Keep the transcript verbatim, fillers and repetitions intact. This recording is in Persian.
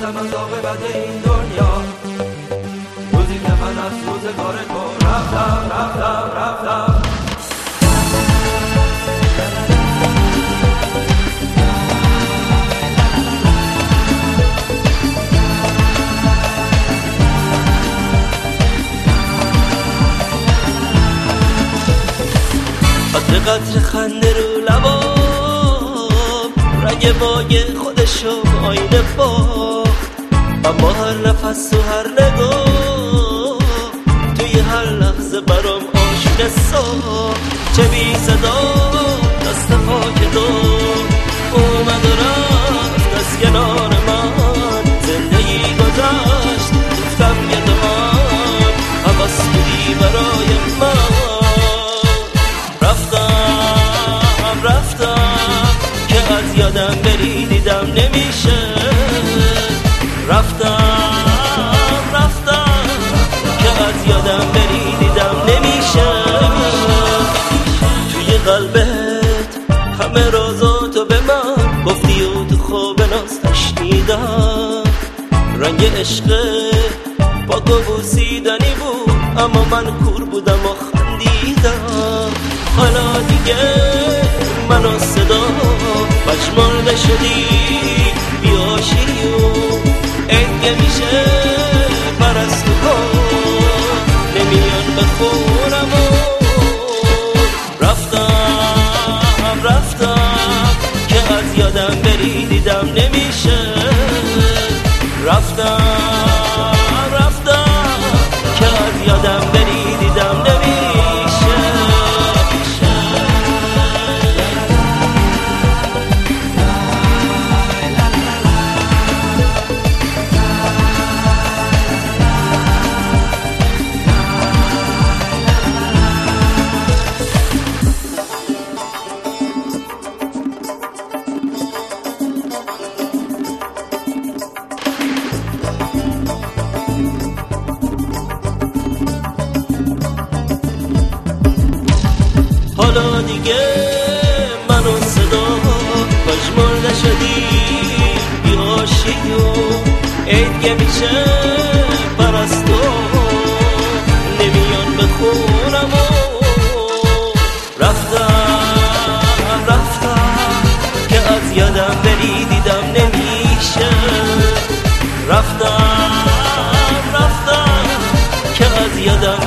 میترسم از عاقبت این دنیا، روزی که من از روزگار تو رفتم رفتم رفتم. قطر قطر خنده رو لبام، رنگ باگ خودشو آینه باخت، اما هر نفس و هر نگاه توی هر لحظه برام آشونه ساخت. چه بی صدا دست پاک تو اومد و رفت از کنار من، زندگی گذشت گفتم یه دمان حواس بودی برای من. رفتم رفتم که از یادم بری دیدم نمیشه، رفتم رفتم که از یادم بری دیدم نمیشه. توی قلبت همه رازاتو به من گفتی و تو خواب ناز تشنیدم، رنگ عشق با بوسیدنی بود اما من کور بودم و خندیدم. حالا دیگه منو صدا مجموعه شدی بیا شیریو انگه میشه پرستو کن نمیان بخونم و رفتم رفتم که از یادم بری دیدم نمیشه، رفتم رفتم که از یادم بری دیدم نمیشه. حالا دیگه منو صدا مجموعه شدی بیاشی و ایدگه میشه پرستو نمیان بخونم و رفتم رفتم که از یادم بری دیدم نمیشه، رفتم رفتم که از یادم